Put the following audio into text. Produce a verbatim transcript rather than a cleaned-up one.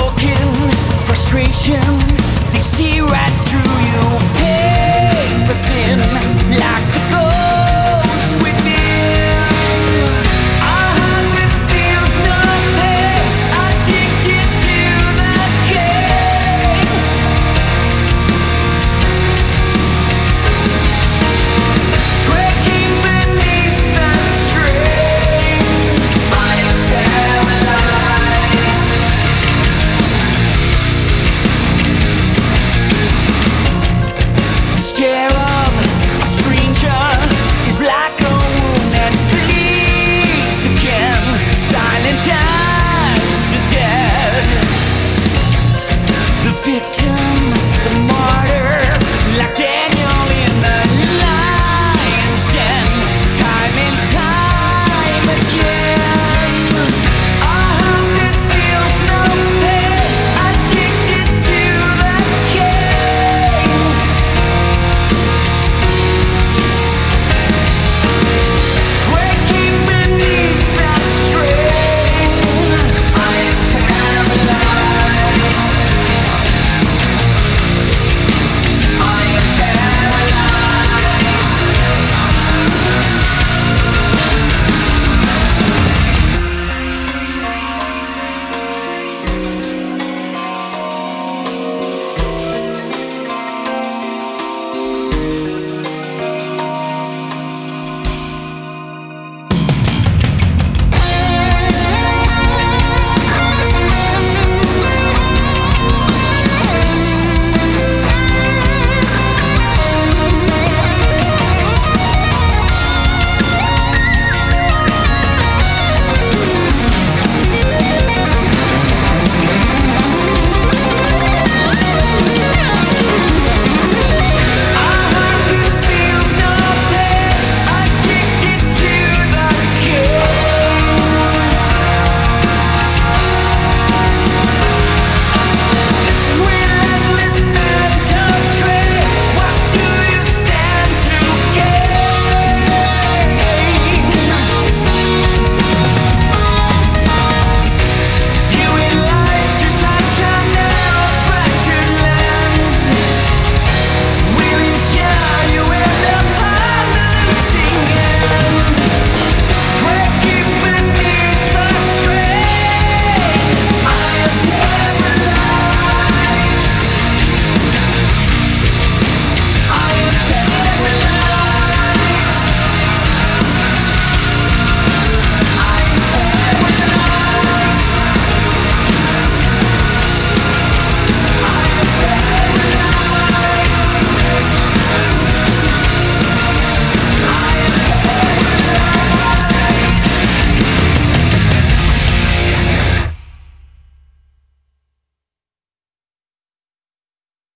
broken frustration, they see right through you. Paper thin, like the ghost within. A heart that feels no pain, addicted to the game. Breaking beneath the strain, I am paralyzed. The stare of a stranger is like a wound that bleeds again, silent as the dead. The victim